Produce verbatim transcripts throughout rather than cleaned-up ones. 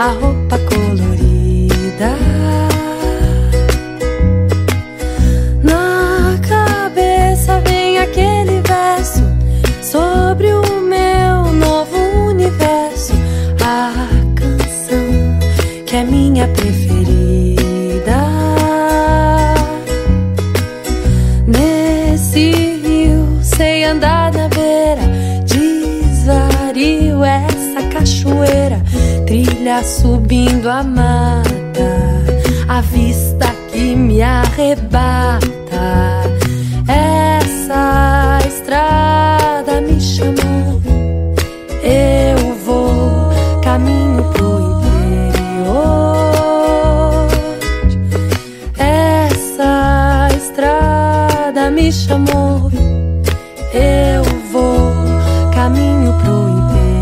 a roupa colorida. Na cabeça vem aquele verso sobre o meu novo universo, a canção que é minha preferida. Nesse rio sei andar na beira, desvario essa cachoeira, trilha subindo a mata, a vista que me arrebata. Essa estrada me chamou, eu vou caminho pro interior. Essa estrada me chamou, eu vou caminho pro interior.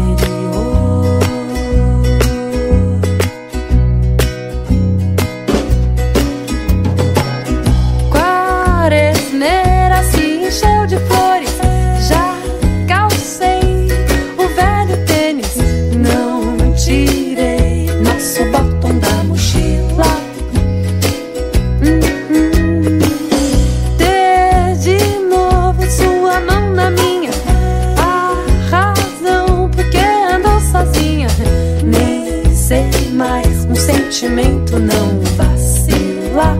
Quaresmeira se encheu de flores, já calcei o velho tênis, não tirei nosso botão da mochila. hum, hum. Ter de novo sua mão na minha, a razão porque andou sozinha. Nem sei mais, um sentimento não vacila.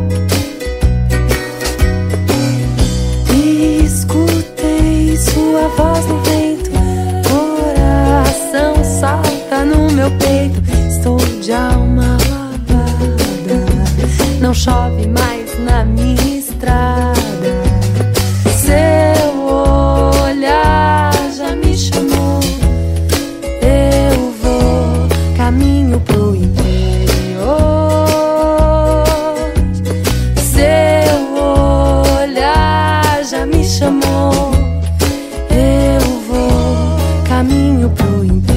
Escutei sua voz no vento, coração salta no meu peito. Estou de alma lavada, não chove mais na minha estrada. Seu olhar já me chamou, eu vou caminho pro interior. Seu olhar já me chamou, eu vou caminho pro interior.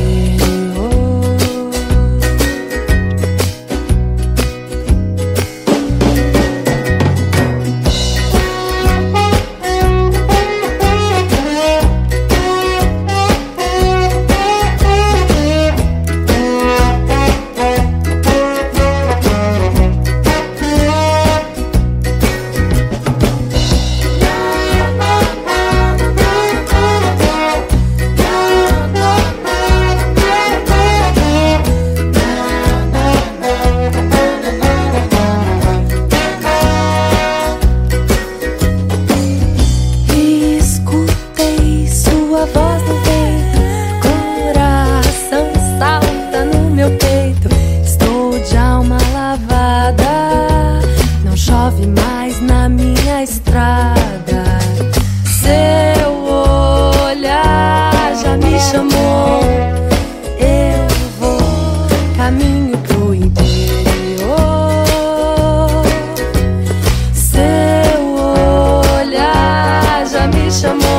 Escutei sua voz no vento, coração salta no meu peito. Estou de alma lavada, não chove mais na minha estrada. Seu olhar já me chamou, eu vou caminho pro interior. Seu olhar já me chamou,